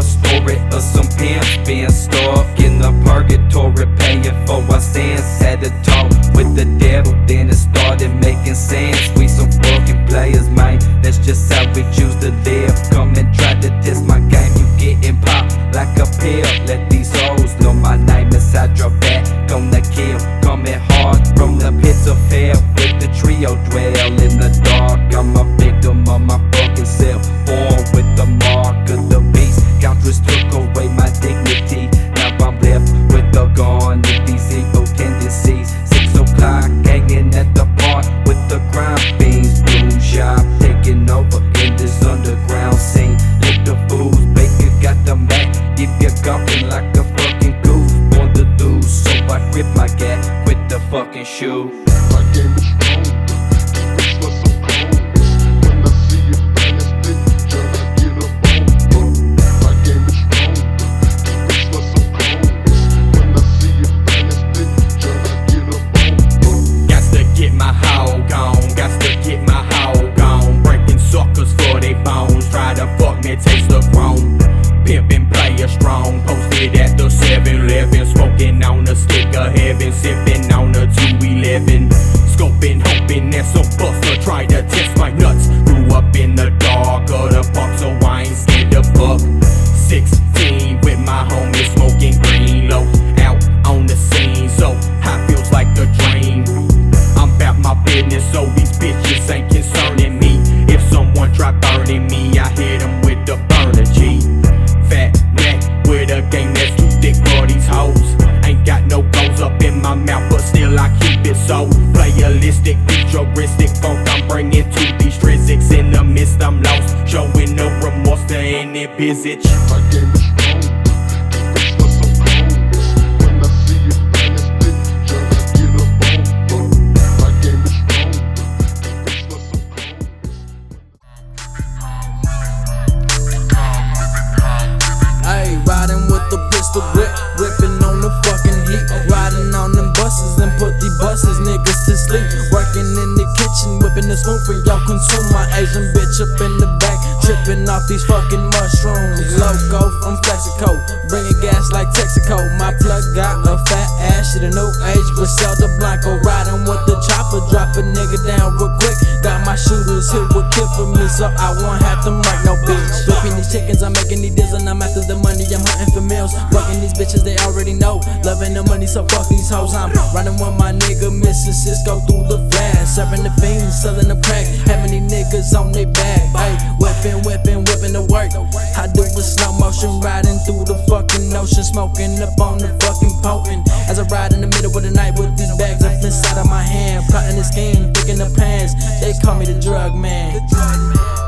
story of some pimps being stuck in the purgatory, paying for our sins. Had to talk with the devil, then it started making sense. We some fucking players, man, that's just how we choose to live. Come and try to test my game, you getting popped like a pill. Let these hoes know my name is Hydra, back on the kill. Coming hard from the pits of hell, with the trio dwell in the dark. I'm a victim of my fucking self, born with the mark of the beast. Countress took away my dignity, now I'm left with a gun with these evil tendencies. 6 o'clock, hanging at the park with the crime fiends. Boom shop taking over in this underground scene. Lick the fools, Baker got the Mac, if you're gawking like a fucking goose. Born to lose, so I grip my gat, quit the fucking shoe. My game is stronger, it's for some cold. When I see a finest picture, I get a bone. My game is stronger, it's for some cold. When I see a finest picture, I get a bone. Gots to get my hog on, gots to get my hog on. Breaking suckers for they bones, try to fuck me, taste the chrome. Pimpin' player strong, posted at the 7-Eleven. Smoking on a stick of heaven, sipping on a 211. Scoping, hoping that some buster try to test my nuts. Grew up in the dark of the park, so I ain't scared to fuck. 16 with my homies smoking green low, out on the scene, so high feels like a dream. I'm about my business, so these bitches ain't concerning me. If someone try burning me, I hit them with the burner G. Fat neck with a game that's too thick for these hoes. Ain't got no goals up in my mouth, but still I keep it so playalistic, futuristic funk I'm bringing to these physics. In the midst I'm lost, showing no remorse to any visage. My game is stronger, it's for some cold. When I see a finest picture, I get a bone. My game is stronger, it's for some cold. Ayy, riding with the pistol grip, whipping on the fucking heat. Riding on them buses and put these buses niggas to sleep. Working in the kitchen, whipping the spoon for y'all consume. My Asian bitch up in the back, tripping off these fucking mushrooms. Loco from Flexico, bringing gas like Texaco. My plug got a fat ass, she the new age, Griselda Blanco. Riding with the chopper, drop a nigga down real quick. Got my shooters here with kill for me, so I won't have to mark no bitch. Flipping these chickens, I'm making these deals, and I'm after the money, I'm hunting for meals. Fucking these bitches, they already know. Loving the money, so fuck these hoes. I'm riding with my nigga, Mr. Cisco through the flash. Serving the fiends, selling the crack. Having these niggas on their back. Ay, whipping the work. I do it slow motion, riding through the fucking ocean. Smoking up on the fucking potent. As I ride in the middle of the night with these bags up inside of my hand. Plotting the scheme, picking the pants. They call me the drug man.